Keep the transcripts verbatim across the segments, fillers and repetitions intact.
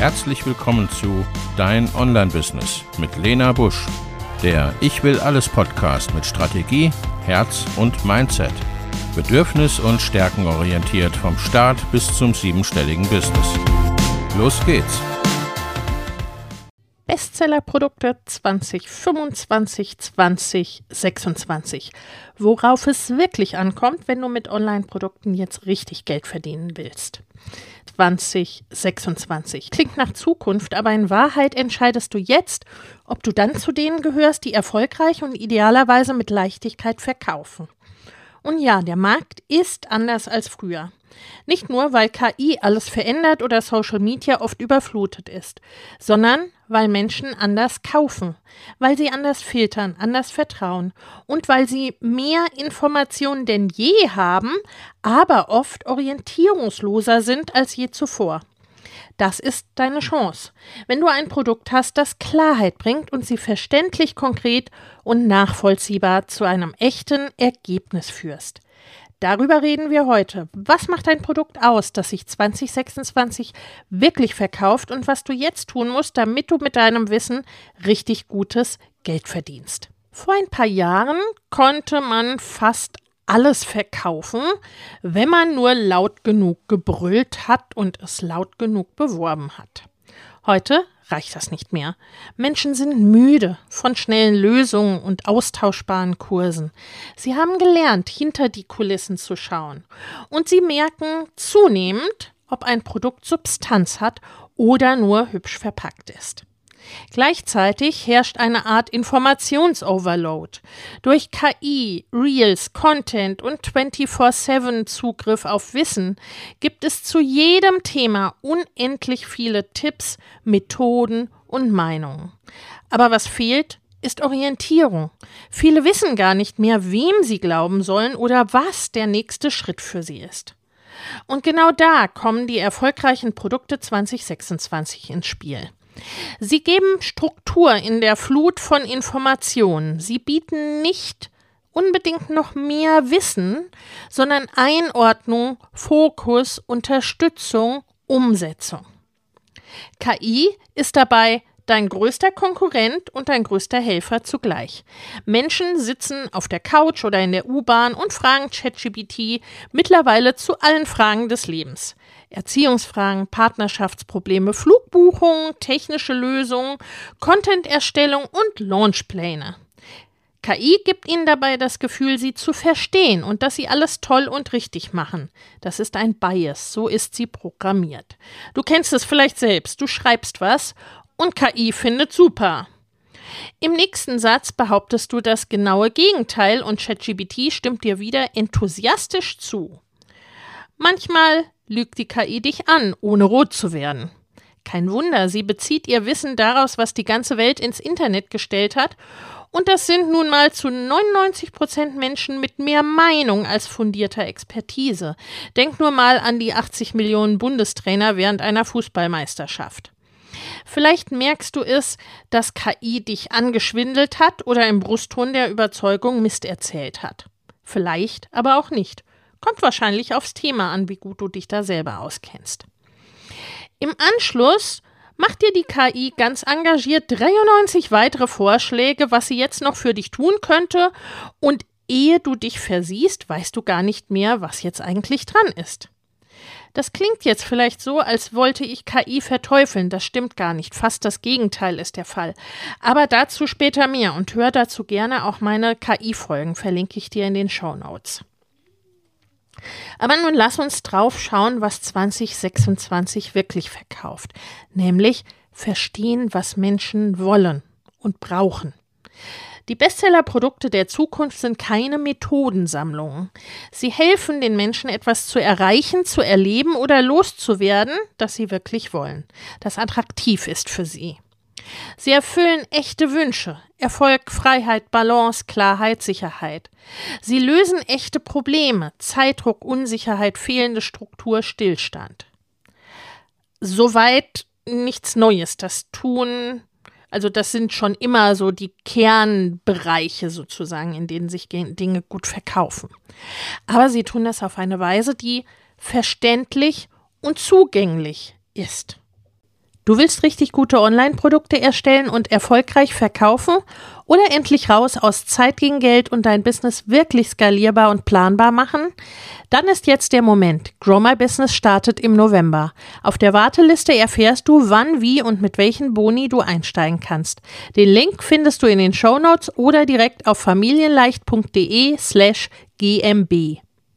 Herzlich willkommen zu Dein Online-Business mit Lena Busch, der Ich will alles Podcast mit Strategie, Herz und Mindset. Bedürfnis- und stärkenorientiert vom Start bis zum siebenstelligen Business. Los geht's! Bestsellerprodukte zwanzig fünfundzwanzig, zwanzig sechsundzwanzig. Worauf es wirklich ankommt, wenn du mit Online-Produkten jetzt richtig Geld verdienen willst. zwanzig sechsundzwanzig. Klingt nach Zukunft, aber in Wahrheit entscheidest du jetzt, ob du dann zu denen gehörst, die erfolgreich und idealerweise mit Leichtigkeit verkaufen. Und ja, der Markt ist anders als früher. Nicht nur, weil K I alles verändert oder Social Media oft überflutet ist, sondern weil Menschen anders kaufen, weil sie anders filtern, anders vertrauen und weil sie mehr Informationen denn je haben, aber oft orientierungsloser sind als je zuvor. Das ist deine Chance, wenn du ein Produkt hast, das Klarheit bringt und sie verständlich, konkret und nachvollziehbar zu einem echten Ergebnis führst. Darüber reden wir heute. Was macht ein Produkt aus, das sich zwanzig sechsundzwanzig wirklich verkauft und was du jetzt tun musst, damit du mit deinem Wissen richtig gutes Geld verdienst? Vor ein paar Jahren konnte man fast alles verkaufen, wenn man nur laut genug gebrüllt hat und es laut genug beworben hat. Heute reicht das nicht mehr. Menschen sind müde von schnellen Lösungen und austauschbaren Kursen. Sie haben gelernt, hinter die Kulissen zu schauen. Und sie merken zunehmend, ob ein Produkt Substanz hat oder nur hübsch verpackt ist. Gleichzeitig herrscht eine Art Informationsoverload. Durch K I, Reels, Content und vierundzwanzig sieben Zugriff auf Wissen gibt es zu jedem Thema unendlich viele Tipps, Methoden und Meinungen. Aber was fehlt, ist Orientierung. Viele wissen gar nicht mehr, wem sie glauben sollen oder was der nächste Schritt für sie ist. Und genau da kommen die erfolgreichen Produkte zwanzig sechsundzwanzig ins Spiel. Sie geben Struktur in der Flut von Informationen. Sie bieten nicht unbedingt noch mehr Wissen, sondern Einordnung, Fokus, Unterstützung, Umsetzung. K I ist dabei dein größter Konkurrent und dein größter Helfer zugleich. Menschen sitzen auf der Couch oder in der U-Bahn und fragen ChatGPT mittlerweile zu allen Fragen des Lebens. Erziehungsfragen, Partnerschaftsprobleme, Flugbuchungen, technische Lösungen, Content-Erstellung und Launchpläne. K I gibt ihnen dabei das Gefühl, sie zu verstehen und dass sie alles toll und richtig machen. Das ist ein Bias, so ist sie programmiert. Du kennst es vielleicht selbst, du schreibst was und K I findet super. Im nächsten Satz behauptest du das genaue Gegenteil und ChatGPT stimmt dir wieder enthusiastisch zu. Manchmal lügt die K I dich an, ohne rot zu werden. Kein Wunder, sie bezieht ihr Wissen daraus, was die ganze Welt ins Internet gestellt hat. Und das sind nun mal zu neunundneunzig Prozent Menschen mit mehr Meinung als fundierter Expertise. Denk nur mal an die achtzig Millionen Bundestrainer während einer Fußballmeisterschaft. Vielleicht merkst du es, dass K I dich angeschwindelt hat oder im Brustton der Überzeugung Mist erzählt hat. Vielleicht aber auch nicht. Kommt wahrscheinlich aufs Thema an, wie gut du dich da selber auskennst. Im Anschluss macht dir die K I ganz engagiert dreiundneunzig weitere Vorschläge, was sie jetzt noch für dich tun könnte. Und ehe du dich versiehst, weißt du gar nicht mehr, was jetzt eigentlich dran ist. Das klingt jetzt vielleicht so, als wollte ich K I verteufeln. Das stimmt gar nicht. Fast das Gegenteil ist der Fall. Aber dazu später mehr und hör dazu gerne auch meine K I-Folgen, verlinke ich dir in den Shownotes. Aber nun lass uns drauf schauen, was zwanzig sechsundzwanzig wirklich verkauft. Nämlich verstehen, was Menschen wollen und brauchen. Die Bestsellerprodukte der Zukunft sind keine Methodensammlungen. Sie helfen den Menschen, etwas zu erreichen, zu erleben oder loszuwerden, das sie wirklich wollen, das attraktiv ist für sie. Sie erfüllen echte Wünsche, Erfolg, Freiheit, Balance, Klarheit, Sicherheit. Sie lösen echte Probleme, Zeitdruck, Unsicherheit, fehlende Struktur, Stillstand. Soweit nichts Neues. Das tun, also das sind schon immer so die Kernbereiche sozusagen, in denen sich Dinge gut verkaufen. Aber sie tun das auf eine Weise, die verständlich und zugänglich ist. Du willst richtig gute Online-Produkte erstellen und erfolgreich verkaufen oder endlich raus aus Zeit gegen Geld und dein Business wirklich skalierbar und planbar machen? Dann ist jetzt der Moment. Grow My Business startet im November. Auf der Warteliste erfährst du, wann, wie und mit welchen Boni du einsteigen kannst. Den Link findest du in den Shownotes oder direkt auf familienleicht.de slash gmb.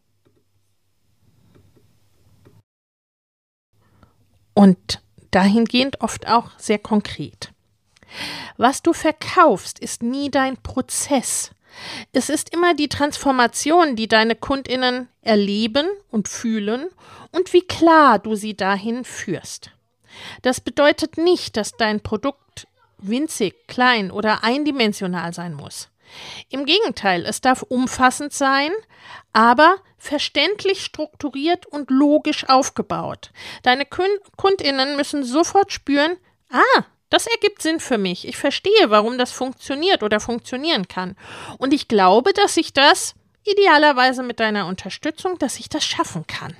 Und dahingehend oft auch sehr konkret. Was du verkaufst, ist nie dein Prozess. Es ist immer die Transformation, die deine KundInnen erleben und fühlen und wie klar du sie dahin führst. Das bedeutet nicht, dass dein Produkt winzig, klein oder eindimensional sein muss. Im Gegenteil, es darf umfassend sein, aber verständlich strukturiert und logisch aufgebaut. Deine KundInnen müssen sofort spüren, ah, das ergibt Sinn für mich. Ich verstehe, warum das funktioniert oder funktionieren kann. Und ich glaube, dass ich das, idealerweise mit deiner Unterstützung, dass ich das schaffen kann.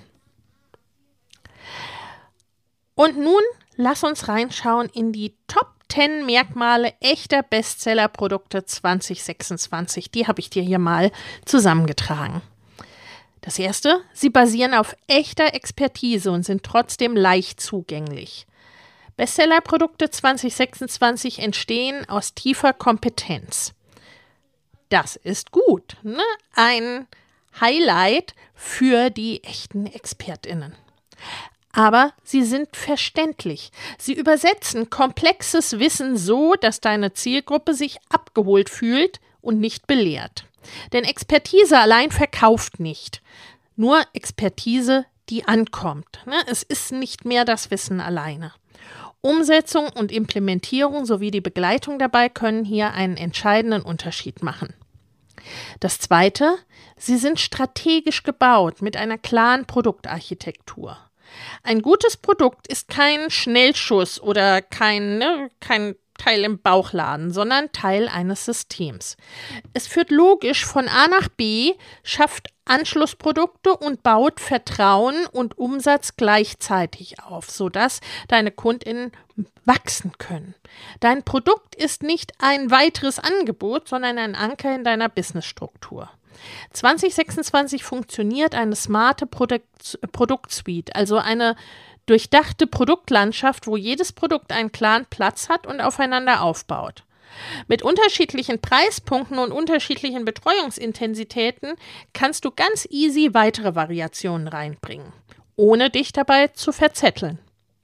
Und nun lass uns reinschauen in die Top zehn Merkmale echter Bestseller-Produkte zwanzig sechsundzwanzig. Die habe ich dir hier mal zusammengetragen. Das erste, sie basieren auf echter Expertise und sind trotzdem leicht zugänglich. Bestseller-Produkte zwanzig sechsundzwanzig entstehen aus tiefer Kompetenz. Das ist gut, ne? Ein Highlight für die echten ExpertInnen. Aber sie sind verständlich. Sie übersetzen komplexes Wissen so, dass deine Zielgruppe sich abgeholt fühlt und nicht belehrt. Denn Expertise allein verkauft nicht. Nur Expertise, die ankommt. Es ist nicht mehr das Wissen alleine. Umsetzung und Implementierung sowie die Begleitung dabei können hier einen entscheidenden Unterschied machen. Das Zweite, sie sind strategisch gebaut mit einer klaren Produktarchitektur. Ein gutes Produkt ist kein Schnellschuss oder kein, ne, kein Teil im Bauchladen, sondern Teil eines Systems. Es führt logisch von A nach B, schafft Anschlussprodukte und baut Vertrauen und Umsatz gleichzeitig auf, sodass deine KundInnen wachsen können. Dein Produkt ist nicht ein weiteres Angebot, sondern ein Anker in deiner Businessstruktur. zwanzig sechsundzwanzig funktioniert eine smarte Produkt, Produktsuite, also eine durchdachte Produktlandschaft, wo jedes Produkt einen klaren Platz hat und aufeinander aufbaut. Mit unterschiedlichen Preispunkten und unterschiedlichen Betreuungsintensitäten kannst du ganz easy weitere Variationen reinbringen, ohne dich dabei zu verzetteln.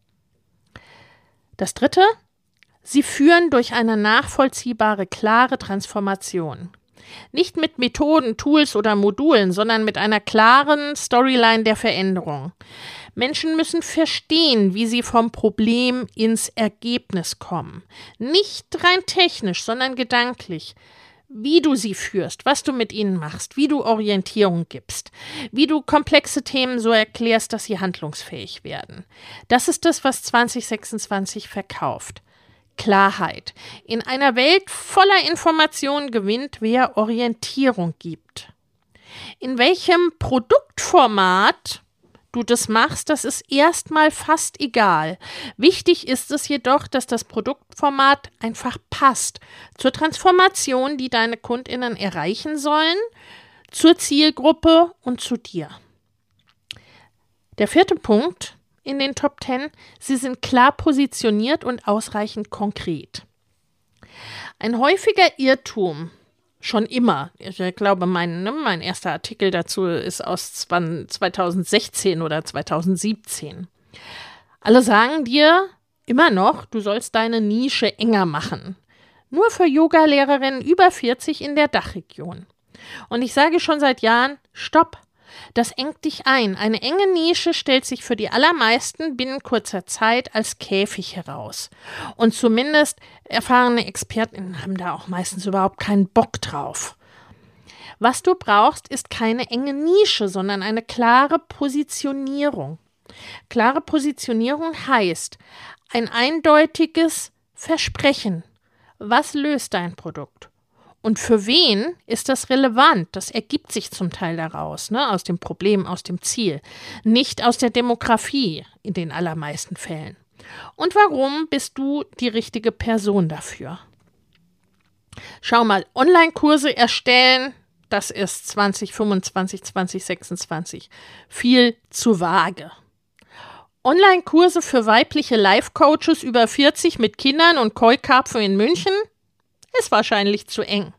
Das Dritte, sie führen durch eine nachvollziehbare, klare Transformation. Nicht mit Methoden, Tools oder Modulen, sondern mit einer klaren Storyline der Veränderung. Menschen müssen verstehen, wie sie vom Problem ins Ergebnis kommen. Nicht rein technisch, sondern gedanklich. Wie du sie führst, was du mit ihnen machst, wie du Orientierung gibst, wie du komplexe Themen so erklärst, dass sie handlungsfähig werden. Das ist das, was zwanzig sechsundzwanzig verkauft. Klarheit. In einer Welt voller Informationen gewinnt, wer Orientierung gibt. In welchem Produktformat du das machst, das ist erstmal fast egal. Wichtig ist es jedoch, dass das Produktformat einfach passt zur Transformation, die deine KundInnen erreichen sollen, zur Zielgruppe und zu dir. Der vierte Punkt in den Top zehn, sie sind klar positioniert und ausreichend konkret. Ein häufiger Irrtum, schon immer, ich glaube, mein, ne, mein erster Artikel dazu ist aus zweitausendsechzehn oder zweitausendsiebzehn. Alle sagen dir immer noch, du sollst deine Nische enger machen. Nur für Yogalehrerinnen über vierzig in der Dachregion. Und ich sage schon seit Jahren, stopp! Das engt dich ein. Eine enge Nische stellt sich für die allermeisten binnen kurzer Zeit als Käfig heraus. Und zumindest erfahrene Experten haben da auch meistens überhaupt keinen Bock drauf. Was du brauchst, ist keine enge Nische, sondern eine klare Positionierung. Klare Positionierung heißt ein eindeutiges Versprechen. Was löst dein Produkt? Und für wen ist das relevant? Das ergibt sich zum Teil daraus, ne, aus dem Problem, aus dem Ziel, nicht aus der Demografie in den allermeisten Fällen. Und warum bist du die richtige Person dafür? Schau mal, Online-Kurse erstellen, das ist zwanzig fünfundzwanzig, zwanzig sechsundzwanzig viel zu vage. Online-Kurse für weibliche Life-Coaches über vierzig mit Kindern und Koi-Karpfen in München ist wahrscheinlich zu eng.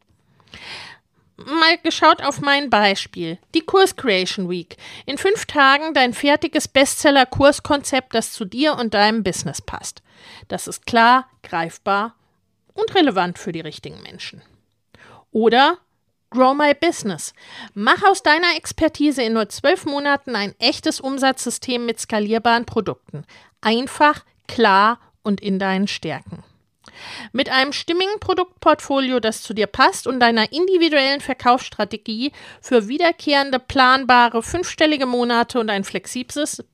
Mal geschaut auf mein Beispiel. Die Kurs Creation Week. In fünf Tagen dein fertiges Bestseller-Kurskonzept, das zu dir und deinem Business passt. Das ist klar, greifbar und relevant für die richtigen Menschen. Oder Grow My Business. Mach aus deiner Expertise in nur zwölf Monaten ein echtes Umsatzsystem mit skalierbaren Produkten. Einfach, klar und in deinen Stärken. Mit einem stimmigen Produktportfolio, das zu dir passt und deiner individuellen Verkaufsstrategie für wiederkehrende, planbare, fünfstellige Monate und ein flexibles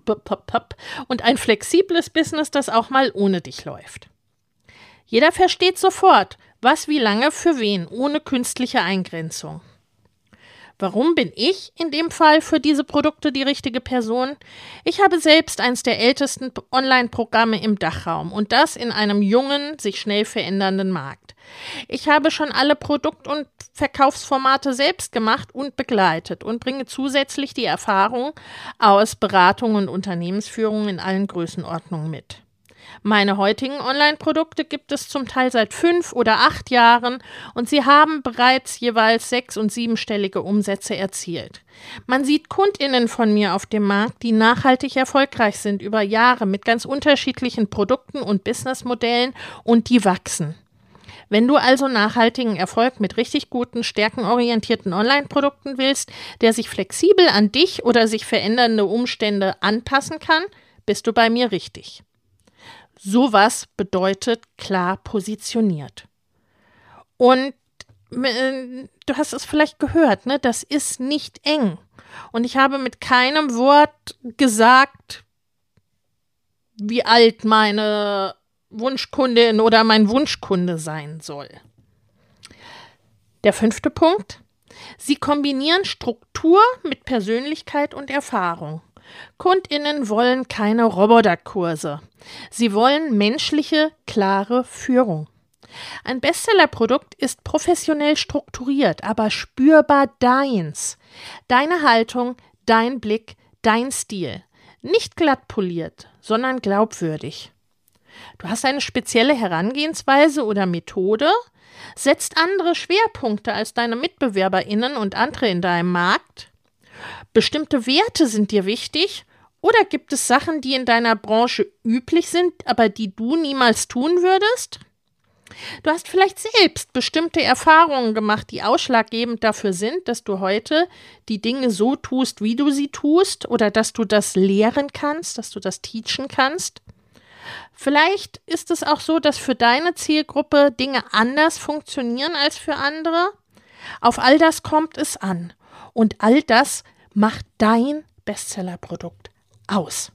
und ein flexibles Business, das auch mal ohne dich läuft. Jeder versteht sofort, was wie lange für wen, ohne künstliche Eingrenzung. Warum bin ich in dem Fall für diese Produkte die richtige Person? Ich habe selbst eines der ältesten Online-Programme im Dachraum und das in einem jungen, sich schnell verändernden Markt. Ich habe schon alle Produkt- und Verkaufsformate selbst gemacht und begleitet und bringe zusätzlich die Erfahrung aus Beratung und Unternehmensführung in allen Größenordnungen mit. Meine heutigen Online-Produkte gibt es zum Teil seit fünf oder acht Jahren und sie haben bereits jeweils sechs- und siebenstellige Umsätze erzielt. Man sieht KundInnen von mir auf dem Markt, die nachhaltig erfolgreich sind über Jahre mit ganz unterschiedlichen Produkten und Businessmodellen und die wachsen. Wenn du also nachhaltigen Erfolg mit richtig guten, stärkenorientierten Online-Produkten willst, der sich flexibel an dich oder sich verändernde Umstände anpassen kann, bist du bei mir richtig. Sowas bedeutet klar positioniert. Und äh, du hast es vielleicht gehört, ne? Das ist nicht eng. Und ich habe mit keinem Wort gesagt, wie alt meine Wunschkundin oder mein Wunschkunde sein soll. Der fünfte Punkt. Sie kombinieren Struktur mit Persönlichkeit und Erfahrung. KundInnen wollen keine Roboterkurse. Sie wollen menschliche, klare Führung. Ein Bestsellerprodukt ist professionell strukturiert, aber spürbar deins. Deine Haltung, dein Blick, dein Stil. Nicht glatt poliert, sondern glaubwürdig. Du hast eine spezielle Herangehensweise oder Methode, setzt andere Schwerpunkte als deine MitbewerberInnen und andere in deinem Markt. Bestimmte Werte sind dir wichtig oder gibt es Sachen, die in deiner Branche üblich sind, aber die du niemals tun würdest? Du hast vielleicht selbst bestimmte Erfahrungen gemacht, die ausschlaggebend dafür sind, dass du heute die Dinge so tust, wie du sie tust oder dass du das lehren kannst, dass du das teachen kannst. Vielleicht ist es auch so, dass für deine Zielgruppe Dinge anders funktionieren als für andere. Auf all das kommt es an. Und all das macht dein Bestsellerprodukt aus.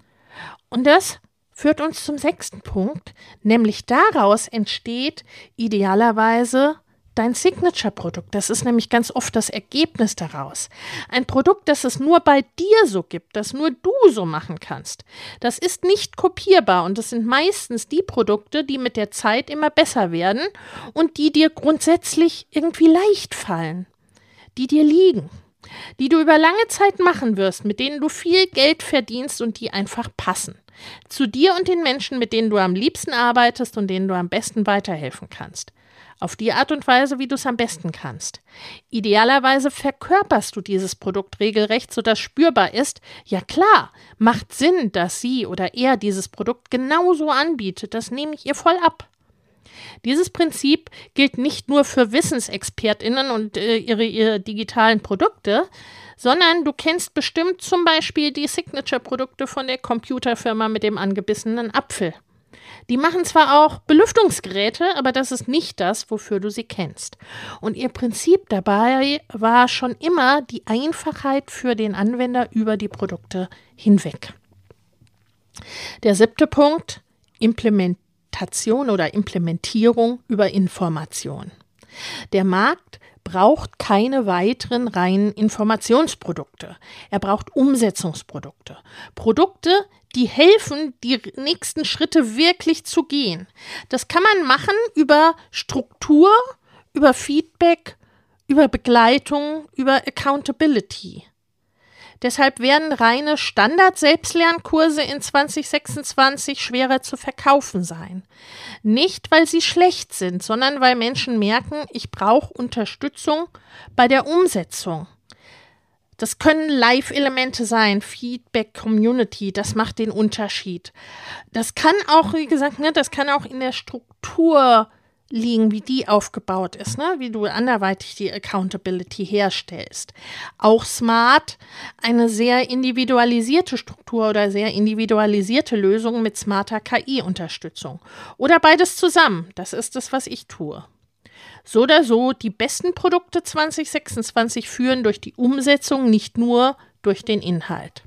Und das führt uns zum sechsten Punkt, nämlich daraus entsteht idealerweise dein Signature-Produkt. Das ist nämlich ganz oft das Ergebnis daraus. Ein Produkt, das es nur bei dir so gibt, das nur du so machen kannst. Das ist nicht kopierbar und das sind meistens die Produkte, die mit der Zeit immer besser werden und die dir grundsätzlich irgendwie leicht fallen, die dir liegen, die du über lange Zeit machen wirst, mit denen du viel Geld verdienst und die einfach passen. Zu dir und den Menschen, mit denen du am liebsten arbeitest und denen du am besten weiterhelfen kannst. Auf die Art und Weise, wie du es am besten kannst. Idealerweise verkörperst du dieses Produkt regelrecht, sodass spürbar ist, ja klar, macht Sinn, dass sie oder er dieses Produkt genauso anbietet, das nehme ich ihr voll ab. Dieses Prinzip gilt nicht nur für WissensexpertInnen und äh, ihre, ihre digitalen Produkte, sondern du kennst bestimmt zum Beispiel die Signature-Produkte von der Computerfirma mit dem angebissenen Apfel. Die machen zwar auch Belüftungsgeräte, aber das ist nicht das, wofür du sie kennst. Und ihr Prinzip dabei war schon immer die Einfachheit für den Anwender über die Produkte hinweg. Der siebte Punkt, Implementation oder Implementierung über Information. Der Markt braucht keine weiteren reinen Informationsprodukte. Er braucht Umsetzungsprodukte. Produkte, die helfen, die nächsten Schritte wirklich zu gehen. Das kann man machen über Struktur, über Feedback, über Begleitung, über Accountability. Deshalb werden reine Standard-Selbstlernkurse in zwanzig sechsundzwanzig schwerer zu verkaufen sein. Nicht, weil sie schlecht sind, sondern weil Menschen merken, ich brauche Unterstützung bei der Umsetzung. Das können Live-Elemente sein, Feedback, Community, das macht den Unterschied. Das kann auch, wie gesagt, ne, das kann auch in der Struktur liegen, wie die aufgebaut ist, ne? Wie du anderweitig die Accountability herstellst. Auch smart, eine sehr individualisierte Struktur oder sehr individualisierte Lösung mit smarter K I-Unterstützung. Oder beides zusammen, das ist es, was ich tue. So oder so, die besten Produkte zwanzig sechsundzwanzig führen durch die Umsetzung, nicht nur durch den Inhalt.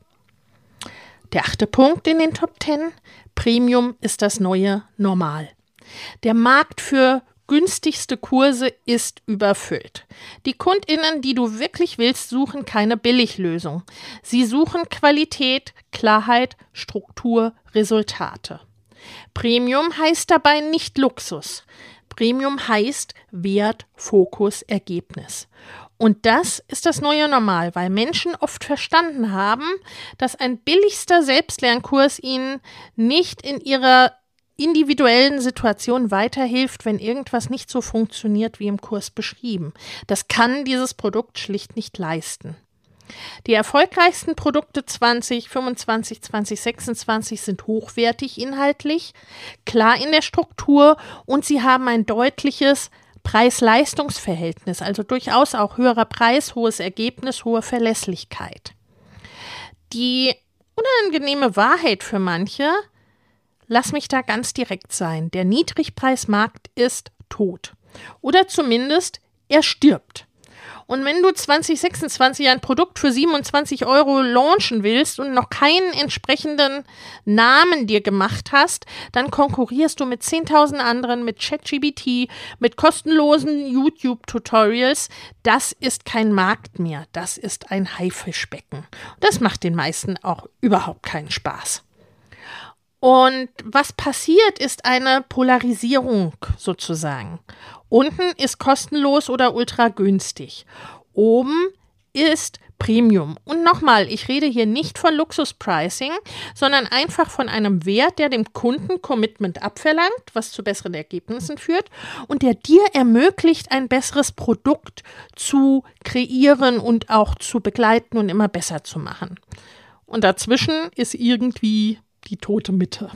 Der achte Punkt in den Top zehn, Premium ist das neue Normal. Der Markt für günstigste Kurse ist überfüllt. Die KundInnen, die du wirklich willst, suchen keine Billiglösung. Sie suchen Qualität, Klarheit, Struktur, Resultate. Premium heißt dabei nicht Luxus. Premium heißt Wert, Fokus, Ergebnis. Und das ist das neue Normal, weil Menschen oft verstanden haben, dass ein billigster Selbstlernkurs ihnen nicht in ihrer individuellen Situation weiterhilft, wenn irgendwas nicht so funktioniert wie im Kurs beschrieben. Das kann dieses Produkt schlicht nicht leisten. Die erfolgreichsten Produkte zwanzig fünfundzwanzig, zwanzig sechsundzwanzig sind hochwertig inhaltlich, klar in der Struktur und sie haben ein deutliches Preis-Leistungs-Verhältnis, also durchaus auch höherer Preis, hohes Ergebnis, hohe Verlässlichkeit. Die unangenehme Wahrheit für manche, lass mich da ganz direkt sein, der Niedrigpreismarkt ist tot. Oder zumindest er stirbt. Und wenn du zwanzig sechsundzwanzig ein Produkt für siebenundzwanzig Euro launchen willst und noch keinen entsprechenden Namen dir gemacht hast, dann konkurrierst du mit zehntausend anderen, mit ChatGPT, mit kostenlosen YouTube-Tutorials. Das ist kein Markt mehr, das ist ein Haifischbecken. Das macht den meisten auch überhaupt keinen Spaß. Und was passiert, ist eine Polarisierung sozusagen. Unten ist kostenlos oder ultra günstig. Oben ist Premium. Und nochmal, ich rede hier nicht von Luxuspricing, sondern einfach von einem Wert, der dem Kunden Commitment abverlangt, was zu besseren Ergebnissen führt und der dir ermöglicht, ein besseres Produkt zu kreieren und auch zu begleiten und immer besser zu machen. Und dazwischen ist irgendwie die tote Mitte.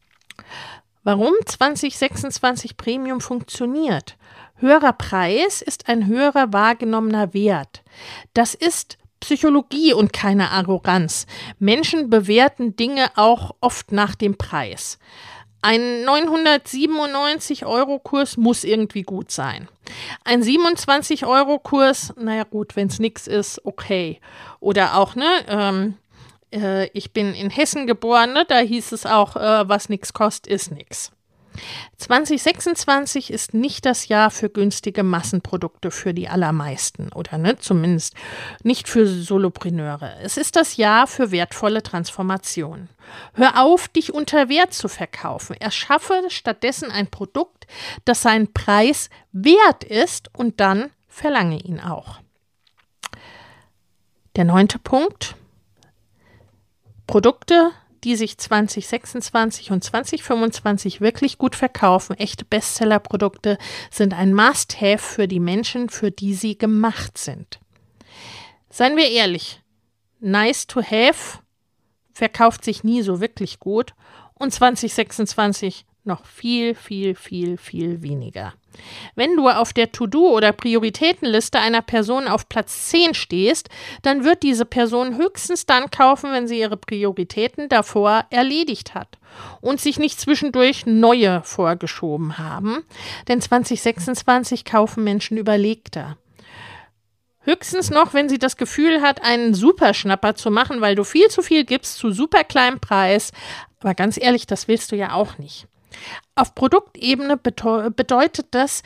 Warum zwanzig sechsundzwanzig Premium funktioniert? Höherer Preis ist ein höherer wahrgenommener Wert. Das ist Psychologie und keine Arroganz. Menschen bewerten Dinge auch oft nach dem Preis. Ein neunhundertsiebenundneunzig Euro Kurs muss irgendwie gut sein. Ein siebenundzwanzig Euro Kurs, naja gut, wenn es nichts ist, okay. Oder auch, ne, ähm, ich bin in Hessen geboren, ne? Da hieß es auch, äh, was nichts kostet, ist nichts. zwanzig sechsundzwanzig ist nicht das Jahr für günstige Massenprodukte für die allermeisten oder ne, zumindest nicht für Solopreneure. Es ist das Jahr für wertvolle Transformation. Hör auf, dich unter Wert zu verkaufen. Erschaffe stattdessen ein Produkt, das seinen Preis wert ist und dann verlange ihn auch. Der neunte Punkt. Produkte, die sich zwanzig sechsundzwanzig und zwanzig fünfundzwanzig wirklich gut verkaufen, echte Bestsellerprodukte, sind ein Must-Have für die Menschen, für die sie gemacht sind. Seien wir ehrlich, nice to have verkauft sich nie so wirklich gut und zwanzig sechsundzwanzig noch viel, viel, viel, viel weniger. Wenn du auf der To-Do- oder Prioritätenliste einer Person auf Platz zehn stehst, dann wird diese Person höchstens dann kaufen, wenn sie ihre Prioritäten davor erledigt hat und sich nicht zwischendurch neue vorgeschoben haben. Denn zwanzig sechsundzwanzig kaufen Menschen überlegter. Höchstens noch, wenn sie das Gefühl hat, einen Superschnapper zu machen, weil du viel zu viel gibst zu super kleinem Preis. Aber ganz ehrlich, das willst du ja auch nicht. Auf Produktebene bedeutet das,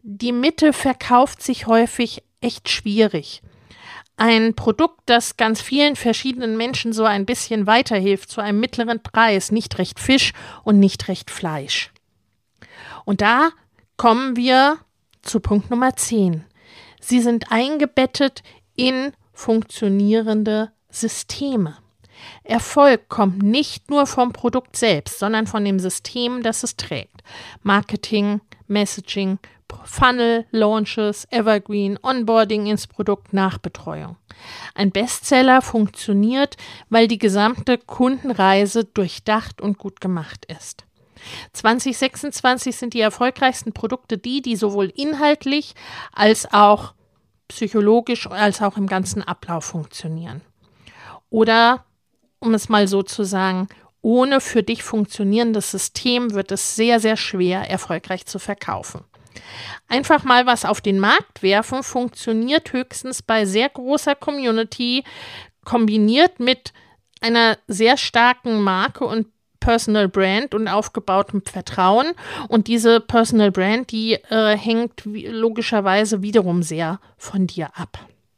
Die Mitte verkauft sich häufig echt schwierig. Ein Produkt, das ganz vielen verschiedenen Menschen so ein bisschen weiterhilft, zu einem mittleren Preis, nicht recht Fisch und nicht recht Fleisch. Und da kommen wir zu Punkt Nummer zehn. Sie sind eingebettet in funktionierende Systeme. Erfolg kommt nicht nur vom Produkt selbst, sondern von dem System, das es trägt. Marketing, Messaging, Funnel, Launches, Evergreen, Onboarding ins Produkt, Nachbetreuung. Ein Bestseller funktioniert, weil die gesamte Kundenreise durchdacht und gut gemacht ist. zwanzig sechsundzwanzig sind die erfolgreichsten Produkte die, die sowohl inhaltlich als auch psychologisch als auch im ganzen Ablauf funktionieren. Oder, um es mal so zu sagen, ohne für dich funktionierendes System wird es sehr, sehr schwer, erfolgreich zu verkaufen. Einfach mal was auf den Markt werfen, funktioniert höchstens bei sehr großer Community, kombiniert mit einer sehr starken Marke und Personal Brand und aufgebautem Vertrauen. Und diese Personal Brand, die äh, hängt wie, logischerweise wiederum sehr von dir ab.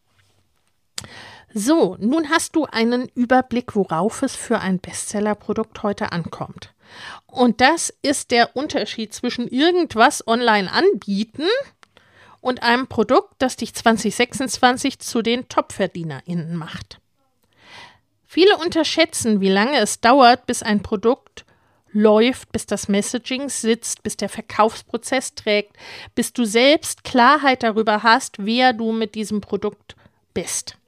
So, nun hast du einen Überblick, worauf es für ein Bestsellerprodukt heute ankommt. Und das ist der Unterschied zwischen irgendwas online anbieten und einem Produkt, das dich zwanzig sechsundzwanzig zu den TopverdienerInnen macht. Viele unterschätzen, wie lange es dauert, bis ein Produkt läuft, bis das Messaging sitzt, bis der Verkaufsprozess trägt, bis du selbst Klarheit darüber hast, wer du mit diesem Produkt bist.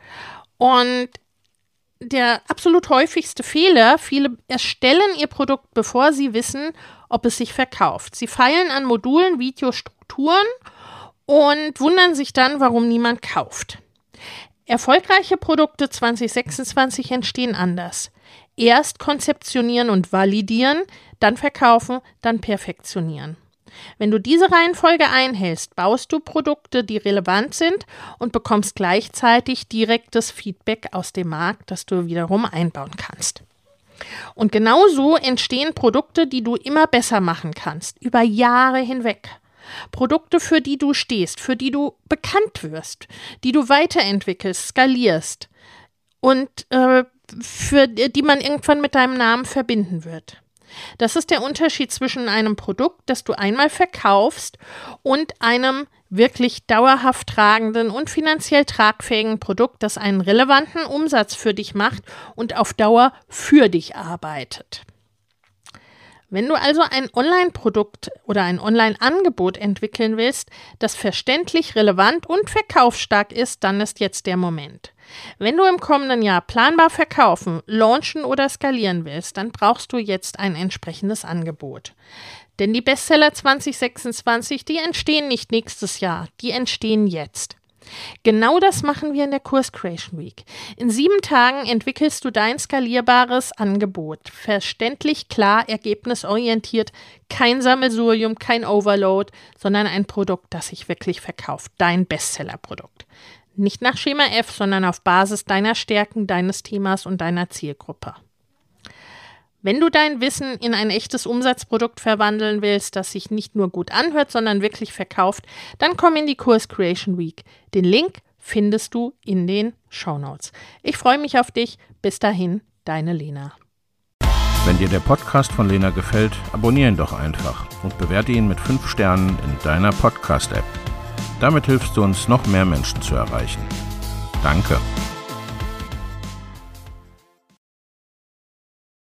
Und der absolut häufigste Fehler, viele erstellen ihr Produkt, bevor sie wissen, ob es sich verkauft. Sie feilen an Modulen, Videostrukturen und wundern sich dann, warum niemand kauft. Erfolgreiche Produkte zwanzig sechsundzwanzig entstehen anders. Erst konzeptionieren und validieren, dann verkaufen, dann perfektionieren. Wenn du diese Reihenfolge einhältst, baust du Produkte, die relevant sind und bekommst gleichzeitig direktes Feedback aus dem Markt, das du wiederum einbauen kannst. Und genauso entstehen Produkte, die du immer besser machen kannst, über Jahre hinweg. Produkte, für die du stehst, für die du bekannt wirst, die du weiterentwickelst, skalierst und äh, für die man irgendwann mit deinem Namen verbinden wird. Das ist der Unterschied zwischen einem Produkt, das du einmal verkaufst, und einem wirklich dauerhaft tragenden und finanziell tragfähigen Produkt, das einen relevanten Umsatz für dich macht und auf Dauer für dich arbeitet. Wenn du also ein Online-Produkt oder ein Online-Angebot entwickeln willst, das verständlich, relevant und verkaufsstark ist, dann ist jetzt der Moment. Wenn du im kommenden Jahr planbar verkaufen, launchen oder skalieren willst, dann brauchst du jetzt ein entsprechendes Angebot. Denn die Bestseller zwanzig sechsundzwanzig, die entstehen nicht nächstes Jahr, die entstehen jetzt. Genau das machen wir in der Kurs Creation Week. In sieben Tagen entwickelst du dein skalierbares Angebot. Verständlich, klar, ergebnisorientiert, kein Sammelsurium, kein Overload, sondern ein Produkt, das sich wirklich verkauft. Dein Bestsellerprodukt. Nicht nach Schema F, sondern auf Basis deiner Stärken, deines Themas und deiner Zielgruppe. Wenn du dein Wissen in ein echtes Umsatzprodukt verwandeln willst, das sich nicht nur gut anhört, sondern wirklich verkauft, dann komm in die Kurs Creation Week. Den Link findest du in den Shownotes. Ich freue mich auf dich. Bis dahin, deine Lena. Wenn dir der Podcast von Lena gefällt, abonniere ihn doch einfach und bewerte ihn mit fünf Sternen in deiner Podcast-App. Damit hilfst du uns, noch mehr Menschen zu erreichen. Danke.